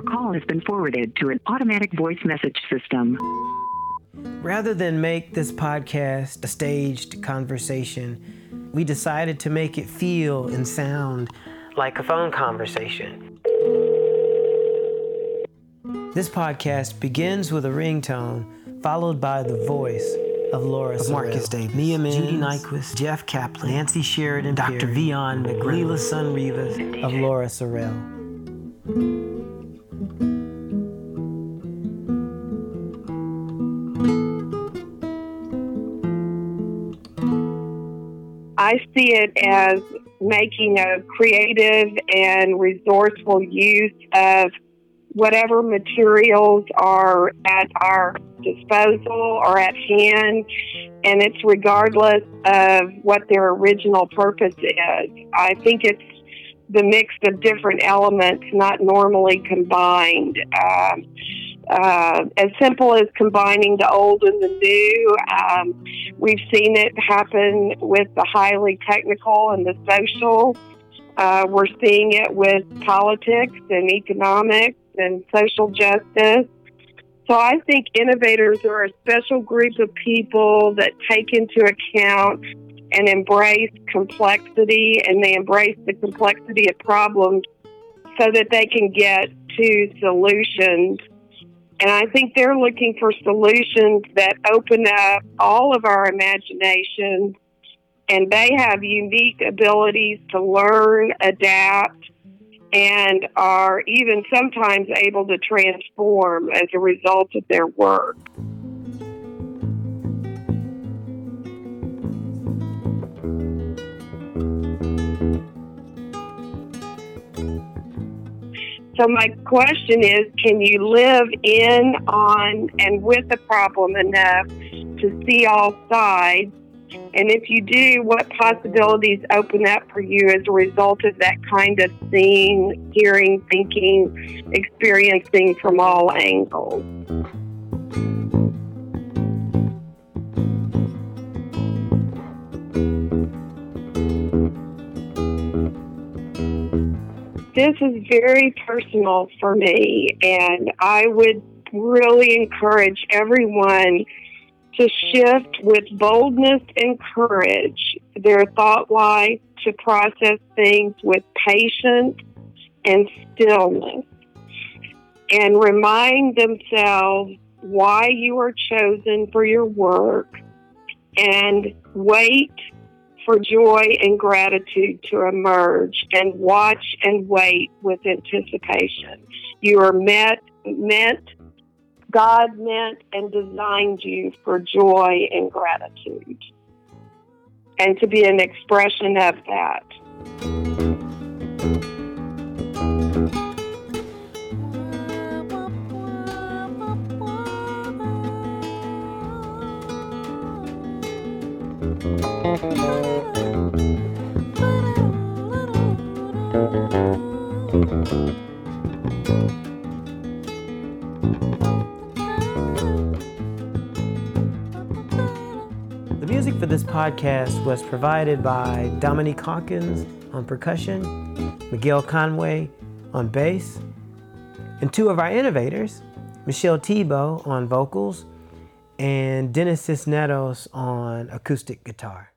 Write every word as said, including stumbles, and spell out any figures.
call has been forwarded to an automatic voice message system. Rather than make this podcast a staged conversation, we decided to make it feel and sound like a phone conversation. This podcast begins with a ringtone, followed by the voice of Laura Sorrell, Marcus Davis, Mia Minns, Judy Nyquist, Jeff Kaplan, Nancy Sheridan, Doctor Vion McGrath, Leela Sun Rivas, of Laura Sorrell. I see it as making a creative and resourceful use of whatever materials are at our disposal or at hand, and it's regardless of what their original purpose is. I think it's the mix of different elements, not normally combined. Um, uh, as simple as combining the old and the new. Um, we've seen it happen with the highly technical and the social. Uh, we're seeing it with politics and economics and social justice. So I think innovators are a special group of people that take into account and embrace complexity, and they embrace the complexity of problems so that they can get to solutions. And I think they're looking for solutions that open up all of our imaginations, and they have unique abilities to learn, adapt, and are even sometimes able to transform as a result of their work. So my question is, can you live in, on, and with the problem enough to see all sides? And if you do, what possibilities open up for you as a result of that kind of seeing, hearing, thinking, experiencing from all angles? This is very personal for me, and I would really encourage everyone to shift with boldness and courage their thought life, to process things with patience and stillness, and remind themselves why you are chosen for your work, and wait for joy and gratitude to emerge, and watch and wait with anticipation. You are met, meant, God meant and designed you for joy and gratitude, and to be an expression of that. The music for this podcast was provided by Dominique Hawkins on percussion, Miguel Conway on bass, and two of our innovators, Michelle Thibault on vocals, and Dennis Cisneros on acoustic guitar.